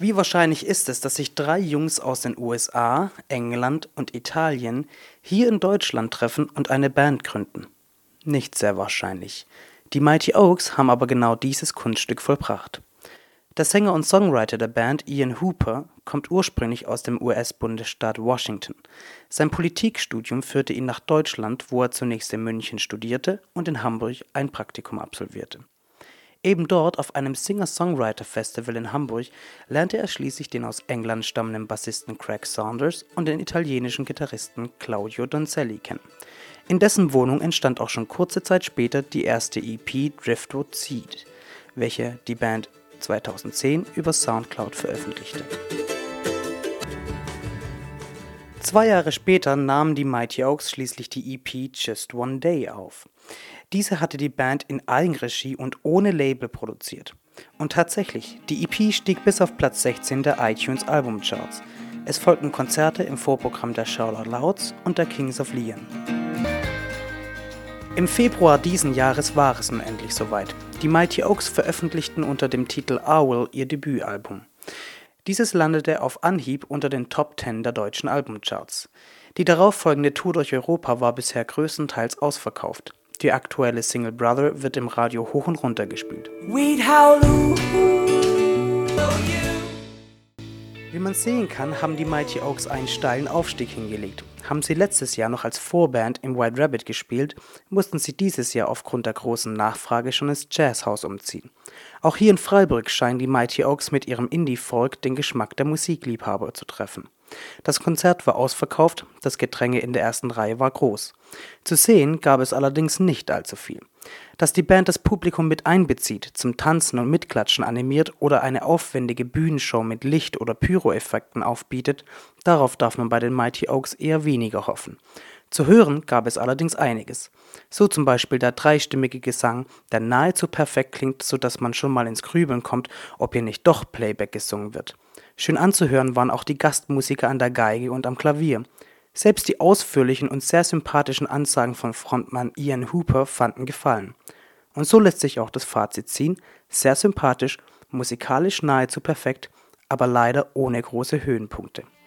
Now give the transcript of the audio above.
Wie wahrscheinlich ist es, dass sich drei Jungs aus den USA, England und Italien hier in Deutschland treffen und eine Band gründen? Nicht sehr wahrscheinlich. Die Mighty Oaks haben aber genau dieses Kunststück vollbracht. Der Sänger und Songwriter der Band, Ian Hooper, kommt ursprünglich aus dem US-Bundesstaat Washington. Sein Politikstudium führte ihn nach Deutschland, wo er zunächst in München studierte und in Hamburg ein Praktikum absolvierte. Eben dort, auf einem Singer-Songwriter-Festival in Hamburg, lernte er schließlich den aus England stammenden Bassisten Craig Saunders und den italienischen Gitarristen Claudio Donzelli kennen. In dessen Wohnung entstand auch schon kurze Zeit später die erste EP Driftwood Seed, welche die Band 2010 über Soundcloud veröffentlichte. 2 Jahre später nahmen die Mighty Oaks schließlich die EP Just One Day auf. Diese hatte die Band in Eigenregie und ohne Label produziert. Und tatsächlich, die EP stieg bis auf Platz 16 der iTunes Albumcharts. Es folgten Konzerte im Vorprogramm der Charlotte Louds und der Kings of Leon. Im Februar diesen Jahres war es nun endlich soweit. Die Mighty Oaks veröffentlichten unter dem Titel Owl ihr Debütalbum. Dieses landete auf Anhieb unter den Top 10 der deutschen Albumcharts. Die darauffolgende Tour durch Europa war bisher größtenteils ausverkauft. Die aktuelle Single Brother wird im Radio hoch und runter gespielt. Wie man sehen kann, haben die Mighty Oaks einen steilen Aufstieg hingelegt. Haben sie letztes Jahr noch als Vorband im White Rabbit gespielt, mussten sie dieses Jahr aufgrund der großen Nachfrage schon ins Jazzhaus umziehen. Auch hier in Freiburg scheinen die Mighty Oaks mit ihrem Indie-Folk den Geschmack der Musikliebhaber zu treffen. Das Konzert war ausverkauft, das Gedränge in der ersten Reihe war groß. Zu sehen gab es allerdings nicht allzu viel. Dass die Band das Publikum mit einbezieht, zum Tanzen und Mitklatschen animiert oder eine aufwendige Bühnenshow mit Licht- oder Pyro-Effekten aufbietet, darauf darf man bei den Mighty Oaks eher weniger hoffen. Zu hören gab es allerdings einiges. So zum Beispiel der dreistimmige Gesang, der nahezu perfekt klingt, sodass man schon mal ins Grübeln kommt, ob hier nicht doch Playback gesungen wird. Schön anzuhören waren auch die Gastmusiker an der Geige und am Klavier. Selbst die ausführlichen und sehr sympathischen Ansagen von Frontmann Ian Hooper fanden Gefallen. Und so lässt sich auch das Fazit ziehen: sehr sympathisch, musikalisch nahezu perfekt, aber leider ohne große Höhenpunkte.